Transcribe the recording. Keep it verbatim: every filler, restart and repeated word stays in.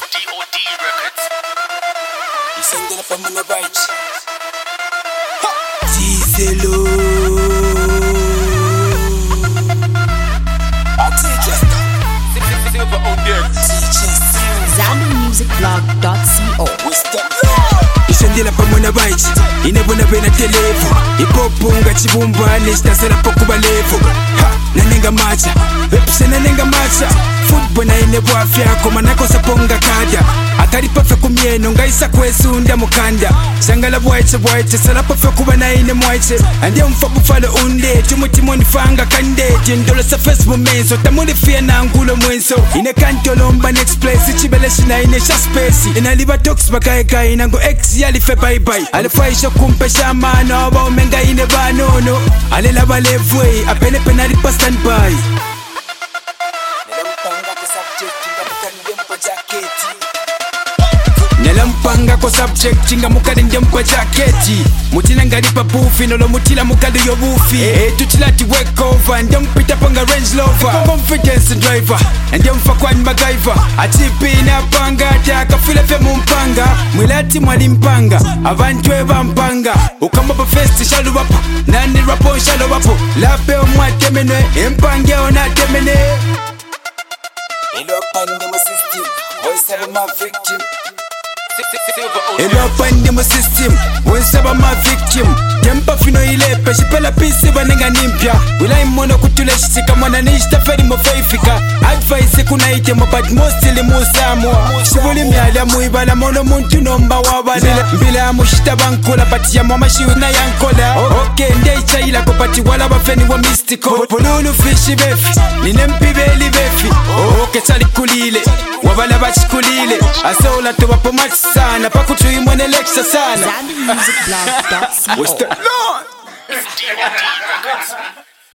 D O D Records. You send it up on the right. Dieselo. I'll take it. Silver on deck. Zambi Music Blog dot co. Ishandila pamona right. Inebona bena telefu. Ipopunga chibumbani sitasela pokuba lefu. Nanenga macha. Wepse nanenga macha. Football na inebu afya koma nako saponga kada. Atari pafe kumieno ngaisa kwesunda mukanda. Sangala bwaite bwaite sala pafe kuba na ine mwaite. Ande mfabu falo unde tumuti fanga kande. Jindolo sa Facebook menso tamuli fia na angulo mwenso. Ine kanto lomba next place chibele shina ine sha space. Ina liba talks bakae kai nango ex yali fe bye bye. Alifaisha kumpesha mana oba umenga ine banono. Ale la balevwe apene penali pa stand by. Nelampanga ko subject nga mukali ndempa jacketi mutina ngalipa bufi nolo mutila mukali yo bufi eh tuchilati wake over ndempita panga Range Rover confidence driver ndemfa kwa MacGyver atipina panga taka fila fe mumpanga mwilati mwalimpanga abantu ebampanga ukamba ba fest shalu bapo nani rapo shalu bapo lape omwatemene empange ona temene ilo pande mo system voice of my victim. Elo pande mo system, wensaba ma victim. Tempa fino ilepe, shipela pisi banenga nimpya. Wila imono kutuleshika mwana nishita feri mo feifika. Advice kuna ite mo but mostly musamwa. Shibuli mialia muibala mono muntu nomba wabala. Mbila mushita bankula pati ya mama shiu na yankola. Okay ndei chaila kupati wala bafeni wa mystical. Pululu fishi befi, ninempi beli befi. Okay chali kulile, wabala bachi kulile. Asola toba pomati sana pakutu imone lecture sana. Zambi Music Blog dot co. What's the Lord? D O D Records.